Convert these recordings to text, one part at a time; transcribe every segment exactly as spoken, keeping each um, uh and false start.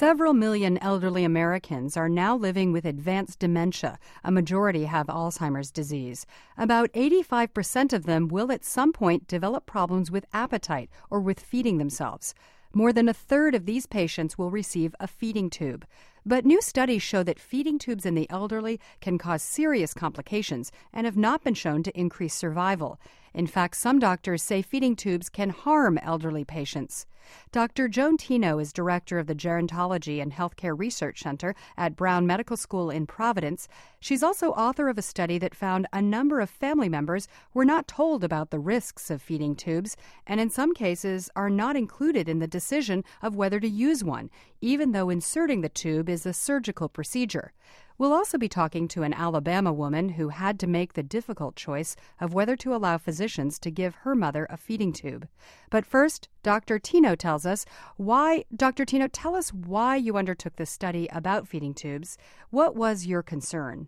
Several million elderly Americans are now living with advanced dementia. A majority have Alzheimer's disease. About eighty-five percent of them will at some point develop problems with appetite or with feeding themselves. More than a third of these patients will receive a feeding tube. But new studies show that feeding tubes in the elderly can cause serious complications and have not been shown to increase survival. In fact, some doctors say feeding tubes can harm elderly patients. Doctor Joan Tino is director of the Gerontology and Healthcare Research Center at Brown Medical School in Providence. She's also author of a study that found a number of family members were not told about the risks of feeding tubes and in some cases are not included in the decision of whether to use one, even though inserting the tube is a surgical procedure. We'll also be talking to an Alabama woman who had to make the difficult choice of whether to allow physicians to give her mother a feeding tube. But first, Doctor Tino tells us why. Doctor Tino, tell us why you undertook this study about feeding tubes. What was your concern?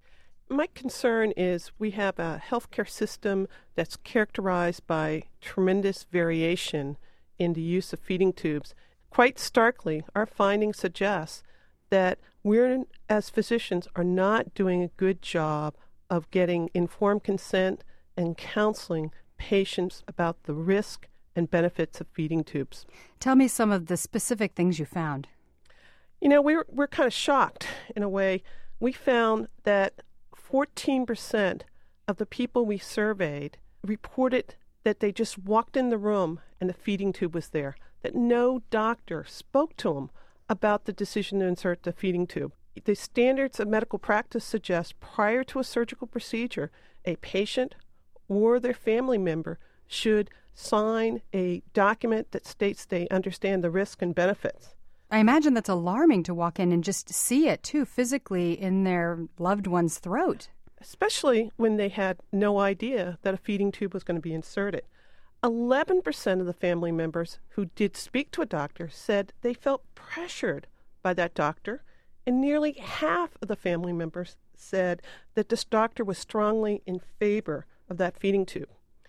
My concern is we have a healthcare system that's characterized by tremendous variation in the use of feeding tubes. Quite starkly, our findings suggest that we're, as physicians, are not doing a good job of getting informed consent and counseling patients about the risk and benefits of feeding tubes. Tell me some of the specific things you found. You know, we're, we're kind of shocked in a way. We found that fourteen percent of the people we surveyed reported that they just walked in the room and the feeding tube was there, that no doctor spoke to them about the decision to insert the feeding tube. The standards of medical practice suggest prior to a surgical procedure, a patient or their family member should sign a document that states they understand the risk and benefits. I imagine that's alarming to walk in and just see it, too, physically in their loved one's throat. Especially when they had no idea that a feeding tube was going to be inserted. eleven percent of the family members who did speak to a doctor said they felt pressured by that doctor, and nearly half of the family members said that this doctor was strongly in favor of that feeding tube.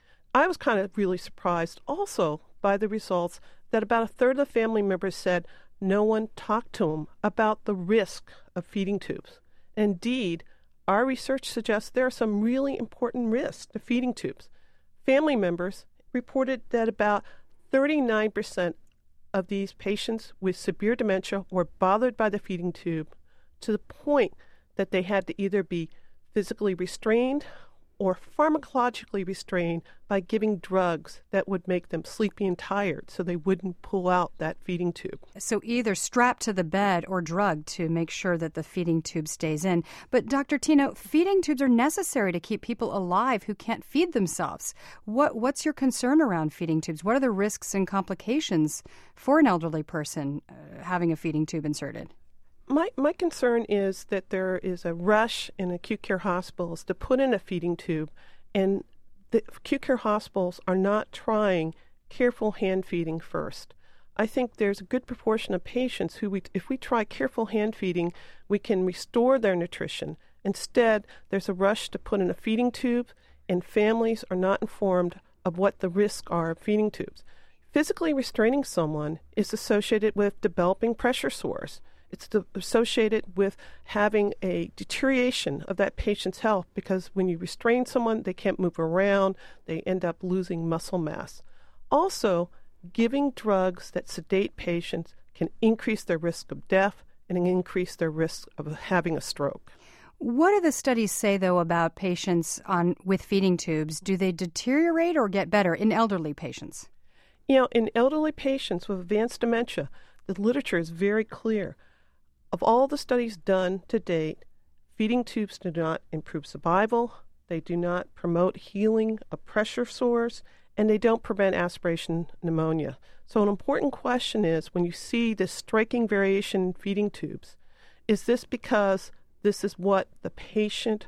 I was kind of really surprised also by the results that about a third of the family members said no one talked to them about the risk of feeding tubes. Indeed, our research suggests there are some really important risks to feeding tubes. Family members reported that about thirty-nine percent of these patients with severe dementia were bothered by the feeding tube to the point that they had to either be physically restrained or pharmacologically restrained by giving drugs that would make them sleepy and tired so they wouldn't pull out that feeding tube. So either strapped to the bed or drugged to make sure that the feeding tube stays in. But Doctor Tino, feeding tubes are necessary to keep people alive who can't feed themselves. What What's your concern around feeding tubes? What are the risks and complications for an elderly person uh, having a feeding tube inserted? My my concern is that there is a rush in acute care hospitals to put in a feeding tube, and the acute care hospitals are not trying careful hand feeding first. I think there's a good proportion of patients who, we, if we try careful hand feeding, we can restore their nutrition. Instead, there's a rush to put in a feeding tube, and families are not informed of what the risks are of feeding tubes. Physically restraining someone is associated with developing pressure sores. It's the, associated with having a deterioration of that patient's health because when you restrain someone, they can't move around, they end up losing muscle mass. Also, giving drugs that sedate patients can increase their risk of death and increase their risk of having a stroke. What do the studies say, though, about patients on with feeding tubes? Do they deteriorate or get better in elderly patients? You know, in elderly patients with advanced dementia, the literature is very clear. Of all the studies done to date, feeding tubes do not improve survival, they do not promote healing of pressure sores, and they don't prevent aspiration pneumonia. So an important question is, when you see this striking variation in feeding tubes, is this because this is what the patient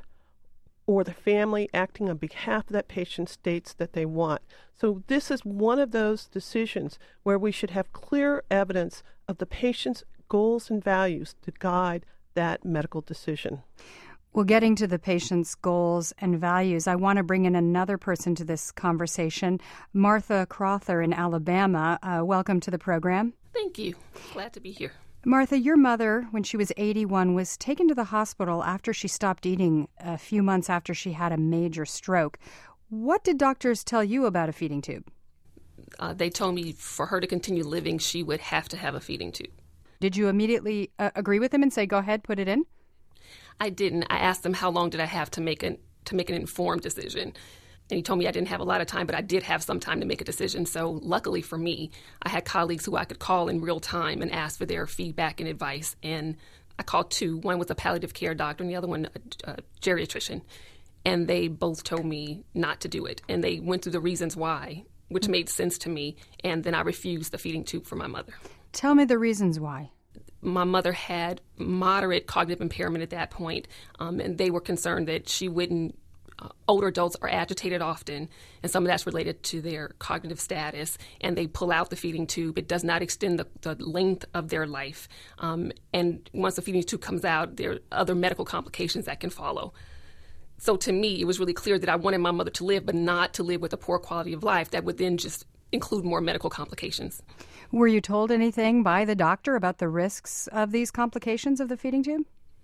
or the family acting on behalf of that patient states that they want? So this is one of those decisions where we should have clear evidence of the patient's goals and values to guide that medical decision. Well, getting to the patient's goals and values, I want to bring in another person to this conversation, Martha Crowther in Alabama. Uh, welcome to the program. Thank you. Glad to be here. Martha, your mother, when she was eighty-one, was taken to the hospital after she stopped eating a few months after she had a major stroke. What did doctors tell you about a feeding tube? Uh, they told me for her to continue living, she would have to have a feeding tube. Did you immediately uh, agree with them and say, go ahead, put it in? I didn't. I asked them how long did I have to make an to make an informed decision. And he told me I didn't have a lot of time, but I did have some time to make a decision. So luckily for me, I had colleagues who I could call in real time and ask for their feedback and advice. And I called two. One was a palliative care doctor and the other one a, a geriatrician. And they both told me not to do it. And they went through the reasons why, which made sense to me. And then I refused the feeding tube for my mother. Tell me the reasons why. My mother had moderate cognitive impairment at that point, um, and they were concerned that she wouldn't Uh, older adults are agitated often, and some of that's related to their cognitive status, and they pull out the feeding tube. It does not extend the, the length of their life. Um, and once the feeding tube comes out, there are other medical complications that can follow. So to me, it was really clear that I wanted my mother to live, but not to live with a poor quality of life that would then just include more medical complications. Were you told anything by the doctor about the risks of these complications of the feeding tube?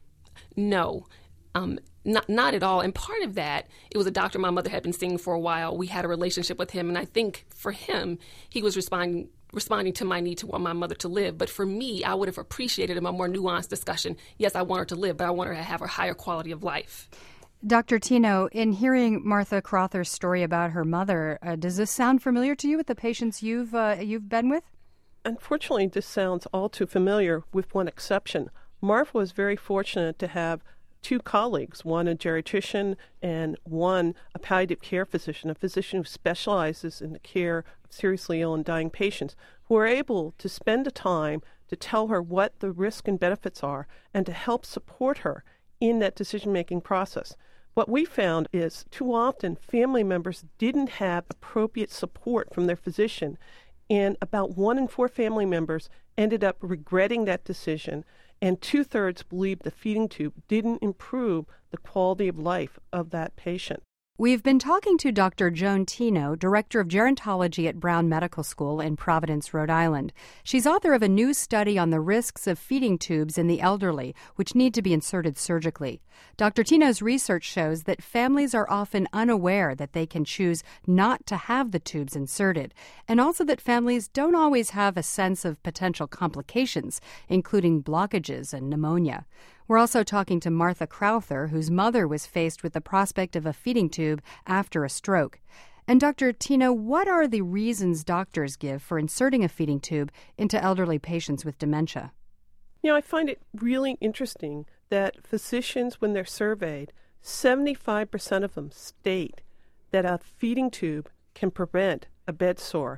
No. Um, not not at all. And part of that, it was a doctor my mother had been seeing for a while. We had a relationship with him, and I think for him, he was responding responding to my need to want my mother to live. But for me, I would have appreciated a more nuanced discussion. Yes, I want her to live, but I want her to have a higher quality of life. Doctor Tino, in hearing Martha Crowther's story about her mother, uh, does this sound familiar to you with the patients you've uh, you've been with? Unfortunately, this sounds all too familiar, with one exception. Martha was very fortunate to have two colleagues, one a geriatrician and one a palliative care physician, a physician who specializes in the care of seriously ill and dying patients, who are able to spend the time to tell her what the risks and benefits are and to help support her in that decision-making process. What we found is too often family members didn't have appropriate support from their physician, and about one in four family members ended up regretting that decision, and two-thirds believed the feeding tube didn't improve the quality of life of that patient. We've been talking to Doctor Joan Tino, Director of Gerontology at Brown Medical School in Providence, Rhode Island. She's author of a new study on the risks of feeding tubes in the elderly, which need to be inserted surgically. Doctor Tino's research shows that families are often unaware that they can choose not to have the tubes inserted, and also that families don't always have a sense of potential complications, including blockages and pneumonia. We're also talking to Martha Crowther, whose mother was faced with the prospect of a feeding tube after a stroke. And Doctor Tino, what are the reasons doctors give for inserting a feeding tube into elderly patients with dementia? You know, I find it really interesting that physicians, when they're surveyed, seventy-five percent of them state that a feeding tube can prevent a bed sore.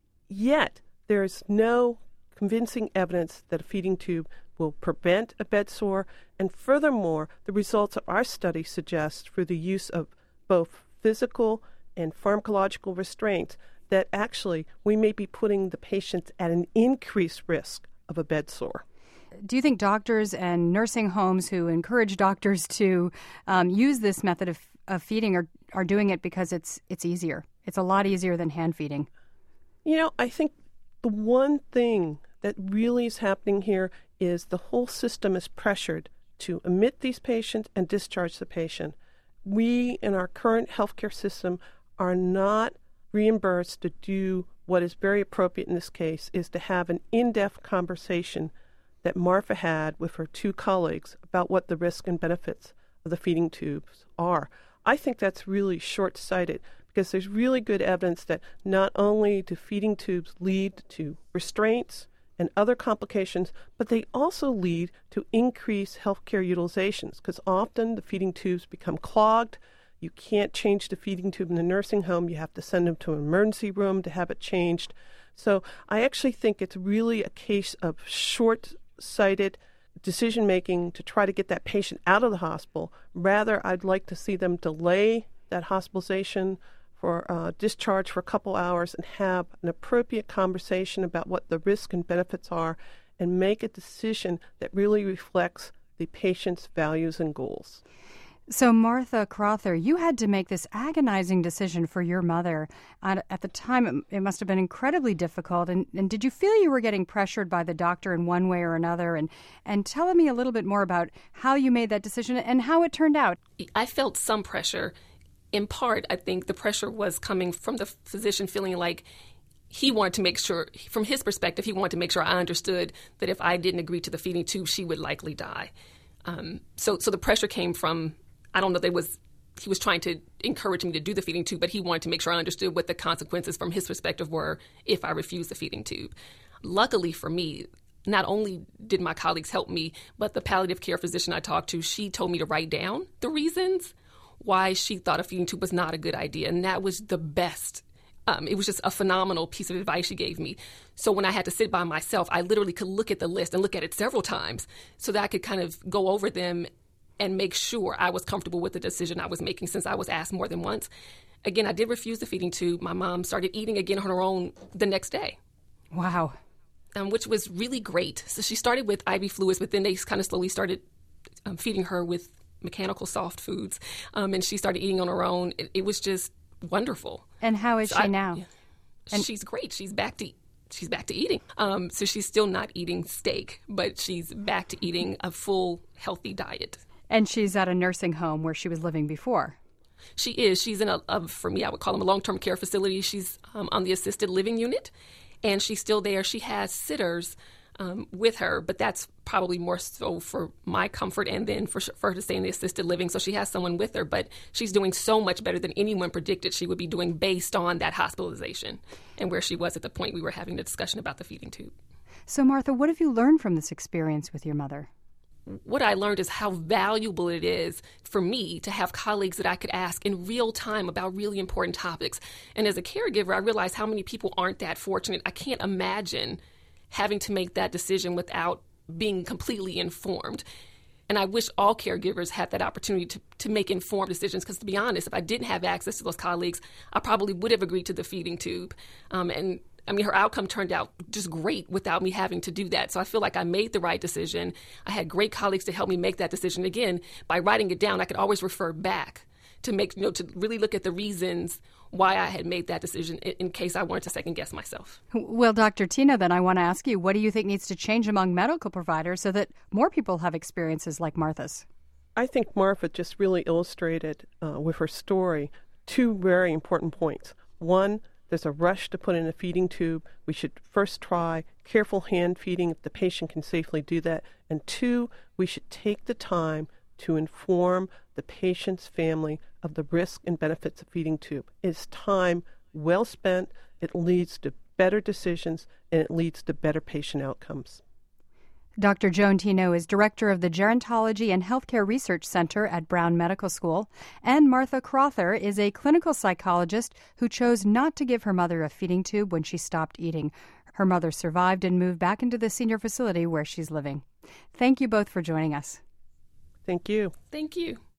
Yet, there's no convincing evidence that a feeding tube will prevent a bed sore, and furthermore, the results of our study suggest, through the use of both physical and pharmacological restraints, that actually we may be putting the patients at an increased risk of a bed sore. Do you think doctors and nursing homes who encourage doctors to um, use this method of, of feeding are, are doing it because it's it's easier? It's a lot easier than hand feeding. You know, I think the one thing that really is happening here is the whole system is pressured to admit these patients and discharge the patient. We, in our current healthcare system, are not reimbursed to do what is very appropriate in this case, is to have an in-depth conversation that Martha had with her two colleagues about what the risks and benefits of the feeding tubes are. I think that's really short-sighted, because there's really good evidence that not only do feeding tubes lead to restraints and other complications, but they also lead to increased healthcare utilizations, because often the feeding tubes become clogged. You can't change the feeding tube in the nursing home. You have to send them to an emergency room to have it changed. So I actually think it's really a case of short-sighted decision-making to try to get that patient out of the hospital. Rather, I'd like to see them delay that hospitalization for uh, discharge for a couple hours and have an appropriate conversation about what the risks and benefits are, and make a decision that really reflects the patient's values and goals. So, Martha Crother, you had to make this agonizing decision for your mother. At, at the time, it, it must have been incredibly difficult. And, and did you feel you were getting pressured by the doctor in one way or another? And, and tell me a little bit more about how you made that decision and how it turned out. I felt some pressure. In part, I think the pressure was coming from the physician feeling like he wanted to make sure, from his perspective, he wanted to make sure I understood that if I didn't agree to the feeding tube, she would likely die. Um, so, so the pressure came from, I don't know, they was he was trying to encourage me to do the feeding tube, but he wanted to make sure I understood what the consequences from his perspective were if I refused the feeding tube. Luckily for me, not only did my colleagues help me, but the palliative care physician I talked to, she told me to write down the reasons why she thought a feeding tube was not a good idea, and that was the best. Um, it was just a phenomenal piece of advice she gave me. So when I had to sit by myself, I literally could look at the list and look at it several times so that I could kind of go over them and make sure I was comfortable with the decision I was making, since I was asked more than once. Again, I did refuse the feeding tube. My mom started eating again on her own the next day. Wow. Um, which was really great. So she started with I V fluids, but then they kind of slowly started um, feeding her with mechanical soft foods, um, and she started eating on her own. It, it was just wonderful. And how is so she I, now? And she's great. She's back to she's back to eating. Um, so she's still not eating steak, but she's back to eating a full, healthy diet. And she's at a nursing home where she was living before. She is. She's in a, a for me, I would call them a long-term care facility. She's um, on the assisted living unit, and she's still there. She has sitters um, with her, but that's probably more so for my comfort and then for, for her to stay in the assisted living. So she has someone with her, but she's doing so much better than anyone predicted she would be doing based on that hospitalization and where she was at the point we were having the discussion about the feeding tube. So, Martha, what have you learned from this experience with your mother? What I learned is how valuable it is for me to have colleagues that I could ask in real time about really important topics. And as a caregiver, I realized how many people aren't that fortunate. I can't imagine having to make that decision without being completely informed. And I wish all caregivers had that opportunity to, to make informed decisions, because to be honest, if I didn't have access to those colleagues, I probably would have agreed to the feeding tube. Um, and I mean, her outcome turned out just great without me having to do that. So I feel like I made the right decision. I had great colleagues to help me make that decision. Again, by writing it down, I could always refer back to make, you know, to really look at the reasons why I had made that decision in, in case I wanted to second guess myself. Well, Doctor Tina, then I want to ask you, what do you think needs to change among medical providers so that more people have experiences like Martha's? I think Martha just really illustrated uh, with her story two very important points. One, there's a rush to put in a feeding tube. We should first try careful hand feeding if the patient can safely do that. And two, we should take the time to inform the patient's family of the risk and benefits of feeding tube. It's time well spent. It leads to better decisions, and it leads to better patient outcomes. Doctor Joan Tino is director of the Gerontology and Healthcare Research Center at Brown Medical School, and Martha Crother is a clinical psychologist who chose not to give her mother a feeding tube when she stopped eating. Her mother survived and moved back into the senior facility where she's living. Thank you both for joining us. Thank you. Thank you.